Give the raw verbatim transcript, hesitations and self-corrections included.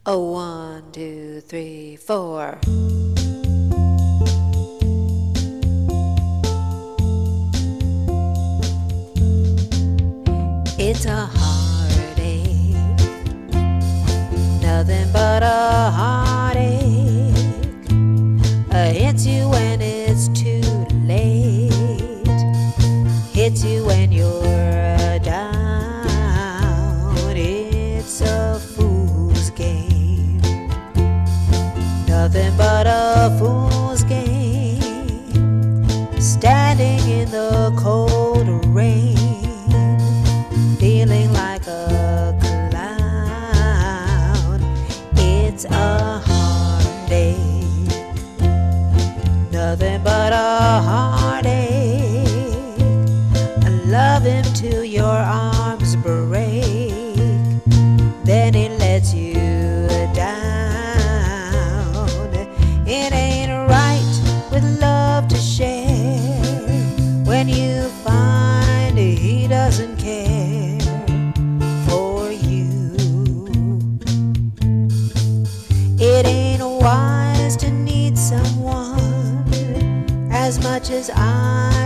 Oh, one, two, three, four. It's a heartache, nothing but a heartache. Uh, hits you when it's too late, hits you when you're down. It's a fool's game, nothing but a fool's game. Standing in the cold rain, feeling like a clown. It's a heartache, nothing but a heartache. I love him till your arms break, then he lets you down. It ain't right with love to share when you find he doesn't care for you. It ain't wise to need someone as much as I